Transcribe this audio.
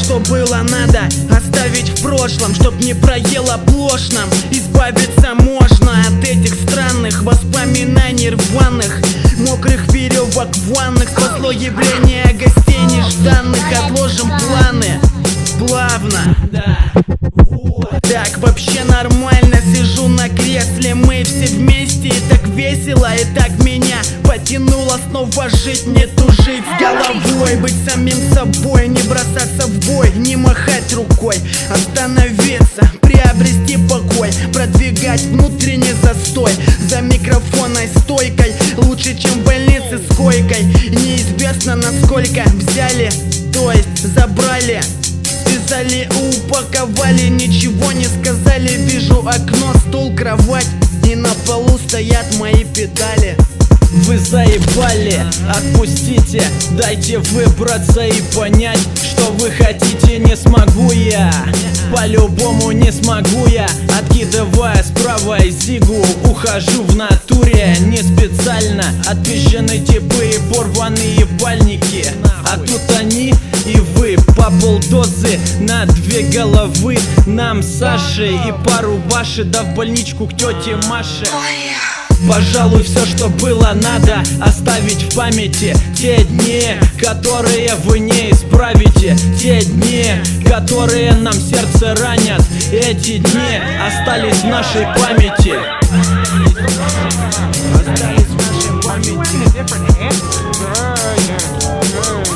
что было, надо оставить в прошлом, чтоб не проело плошным. Избавиться можно от этих странных воспоминаний рваных, мокрых веревок в ваннах. Спасло явление гостей нежданных. Отложим планы плавно. Так вообще нормально, сижу на кресле, мы все вместе, и так весело, и так меня потянуло снова жить, не тужить головой, быть самим собой, не бросаться в бой, не махать рукой, остановиться, приобрести покой, продвигать внутренний застой, за микрофонной стойкой, лучше, чем в больнице с койкой. Неизвестно насколько взяли, то есть забрали, связали, упаковали, ничего не сказали. Вижу окно, стол, кровать, и на полу стоят мои педали. Вы заебали, отпустите, дайте выбраться и понять, что вы хотите. Не смогу я, по-любому не смогу я. Откидывая справа зигу, ухожу в натуре, не специально. Отпизжены типы и порванные бальники, а тут они и вы по полдозы на 2 головы. Нам с Сашей и пару баши, да в больничку к тете Маше. Пожалуй, все, что было, надо оставить в памяти. Те дни, которые вы не исправите, те дни, которые нам сердце ранят. Эти дни остались в нашей памяти. Остались в нашей памяти.